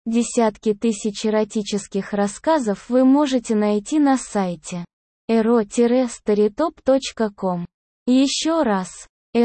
Десятки тысяч эротических рассказов вы можете найти на сайте ero-storytop.com. Еще раз,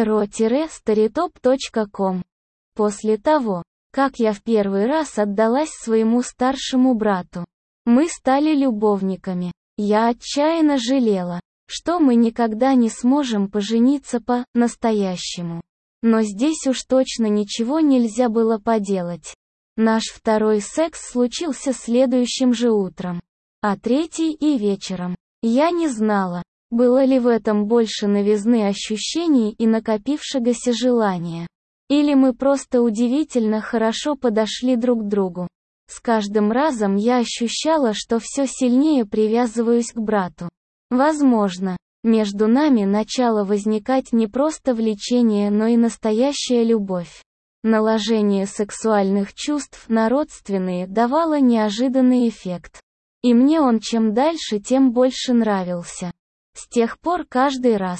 ero-storytop.com. После того, как я в первый раз отдалась своему старшему брату, мы стали любовниками. Я отчаянно жалела, что мы никогда не сможем пожениться по-настоящему. Но здесь уж точно ничего нельзя было поделать. Наш второй секс случился следующим же утром, а третий и вечером. Я не знала, было ли в этом больше новизны ощущений и накопившегося желания. Или мы просто удивительно хорошо подошли друг к другу. С каждым разом я ощущала, что все сильнее привязываюсь к брату. Возможно, между нами начало возникать не просто влечение, но и настоящая любовь. Наложение сексуальных чувств на родственные давало неожиданный эффект. И мне он чем дальше, тем больше нравился. С тех пор каждый раз,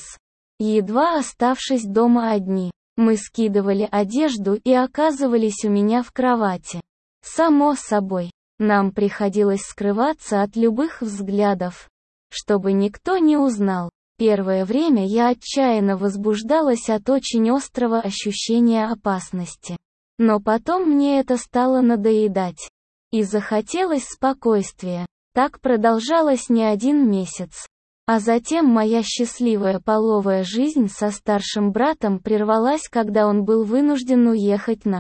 едва оставшись дома одни, мы скидывали одежду и оказывались у меня в кровати. Само собой, нам приходилось скрываться от любых взглядов, чтобы никто не узнал. Первое время я отчаянно возбуждалась от очень острого ощущения опасности. Но потом мне это стало надоедать. И захотелось спокойствия. Так продолжалось не один месяц. А затем моя счастливая половая жизнь со старшим братом прервалась, когда он был вынужден уехать на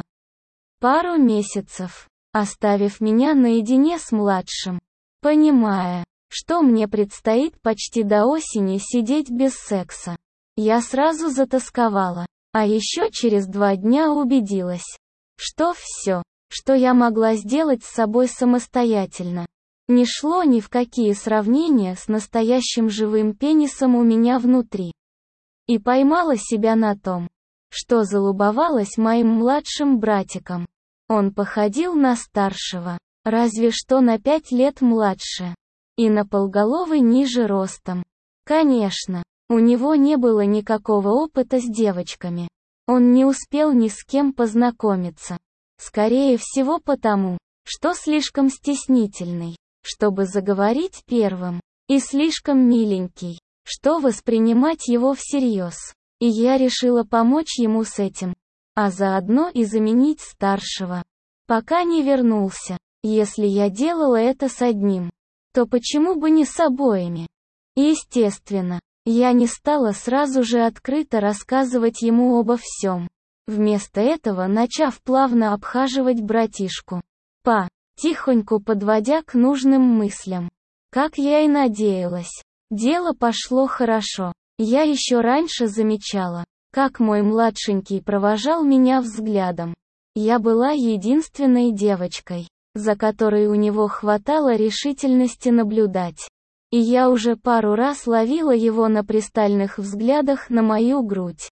пару месяцев, оставив меня наедине с младшим. Понимая, что мне предстоит почти до осени сидеть без секса, я сразу затосковала, а еще через 2 дня убедилась, что все, что я могла сделать с собой самостоятельно, не шло ни в какие сравнения с настоящим живым пенисом у меня внутри. И поймала себя на том, что залюбовалась моим младшим братиком. Он походил на старшего, разве что на 5 лет младше. И на полголовы ниже ростом. Конечно, у него не было никакого опыта с девочками. Он не успел ни с кем познакомиться. Скорее всего потому, что слишком стеснительный, чтобы заговорить первым, и слишком миленький, что воспринимать его всерьез. И я решила помочь ему с этим, а заодно и заменить старшего, пока не вернулся. Если я делала это с одним, то почему бы не с обоими? Естественно, я не стала сразу же открыто рассказывать ему обо всем. Вместо этого начав плавно обхаживать братишку, тихоньку подводя к нужным мыслям. Как я и надеялась, дело пошло хорошо. Я еще раньше замечала, как мой младшенький провожал меня взглядом. Я была единственной девочкой, за которой у него хватало решительности наблюдать. И я уже пару раз ловила его на пристальных взглядах на мою грудь.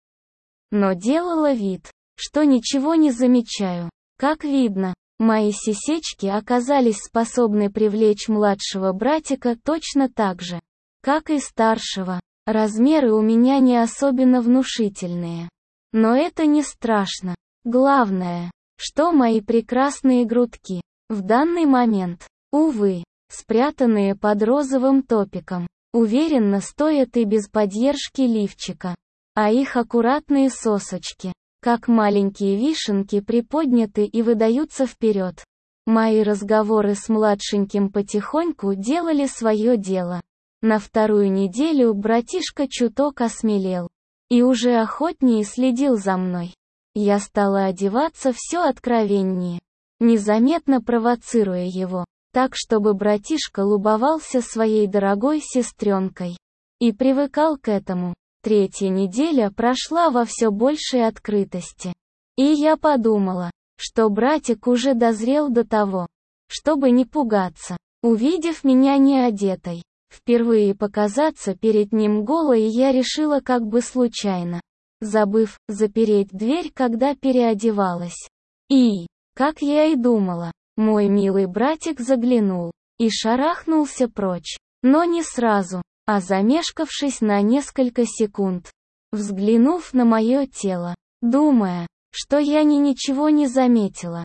Но делала вид, что ничего не замечаю. Как видно, мои сисечки оказались способны привлечь младшего братика точно так же, как и старшего. Размеры у меня не особенно внушительные. Но это не страшно. Главное, что мои прекрасные грудки в данный момент, увы, спрятанные под розовым топиком, уверенно стоят и без поддержки лифчика. А их аккуратные сосочки, как маленькие вишенки, приподняты и выдаются вперед. Мои разговоры с младшеньким потихоньку делали свое дело. На 2-ю неделю братишка чуток осмелел. И уже охотнее следил за мной. Я стала одеваться все откровеннее, незаметно провоцируя его, так чтобы братишка любовался своей дорогой сестренкой. И привыкал к этому. 3-я неделя прошла во все большей открытости. И я подумала, что братик уже дозрел до того, чтобы не пугаться, увидев меня неодетой. Впервые показаться перед ним голой я решила как бы случайно, забыв запереть дверь, когда переодевалась. И, как я и думала, мой милый братик заглянул и шарахнулся прочь, но не сразу, а замешкавшись на несколько секунд, взглянув на мое тело, думая, что я ничего не заметила.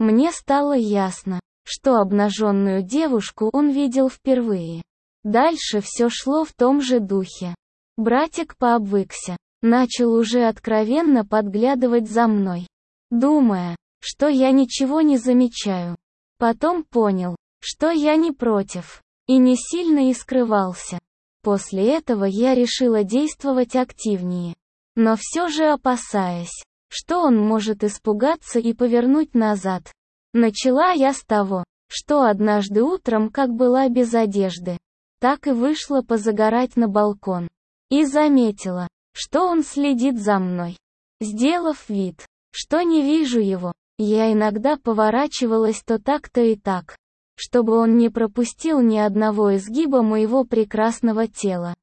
Мне стало ясно, что обнаженную девушку он видел впервые. Дальше все шло в том же духе. Братик пообвыкся, начал уже откровенно подглядывать за мной, думая, что я ничего не замечаю. Потом понял, что я не против, и не сильно и скрывался. После этого я решила действовать активнее, но все же опасаясь, что он может испугаться и повернуть назад. Начала я с того, что однажды утром как была без одежды, так и вышла позагорать на балкон. И заметила, что он следит за мной. Сделав вид, что не вижу его, я иногда поворачивалась то так, то и так, чтобы он не пропустил ни одного изгиба моего прекрасного тела.